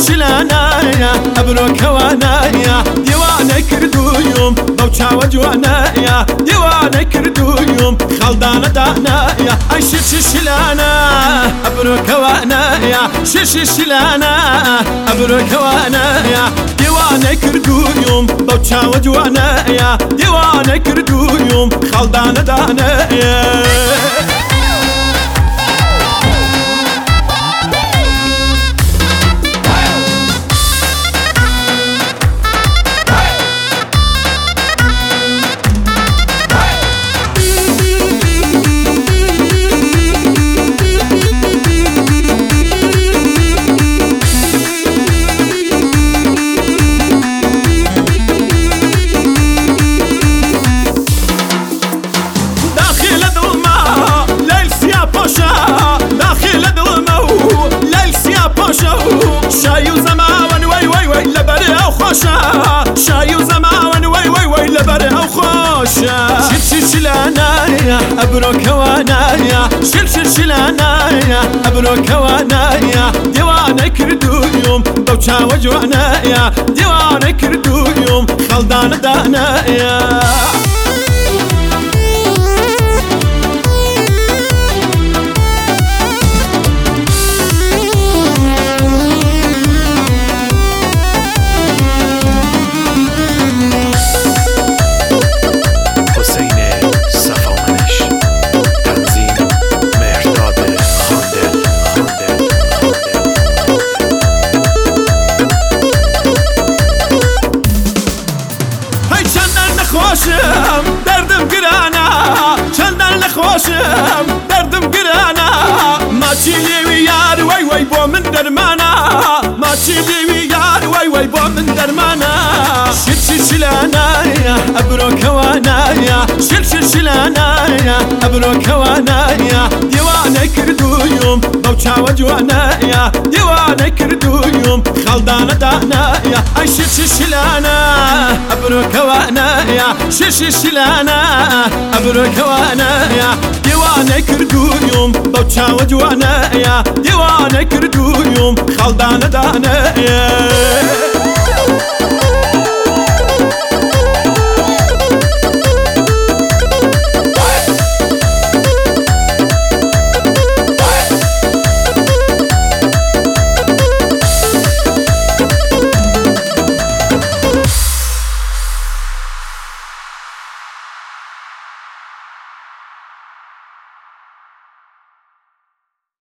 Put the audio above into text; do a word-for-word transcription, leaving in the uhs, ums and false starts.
شلانايا أبروك وانايا ديواني كردويوم بوشا وجوانايا ديواني كردويوم خلدان دانايا أي شش شلانا أبروك وانايا شش شلانا أبروك وانايا ديواني كردويوم بوشا وجوانايا ديواني كردويوم خلدان دانايا شاي وزمان وي وي وي لبري أو خوشا شاي وزمان وي وي وي لبري أو خوشا شل شل شلانايا أبروك وانايا شل شل شلانايا أبروك وانايا ديواني كردويوم بوشا وجوانايا ديواني كردويوم خلدان دانايا دردم گرانا چندان نخوشم دردم گرانا ما چی لیوی یار وای وای با من درمانا ما چی لیوی یار وای وای با من درمانا شل شل شلانایا أبروك وانايا شل شل شلانايا أبروك وانايا ديواني كردويوم بوشا وجوانايا ديواني كردويوم خلدان دانايا أي شل شل شلانا أبروك وانايا شل شل شلانا أبروك وانايا ديواني كردويوم بوشا وجوانايا ديواني كردويوم خلدان دانايا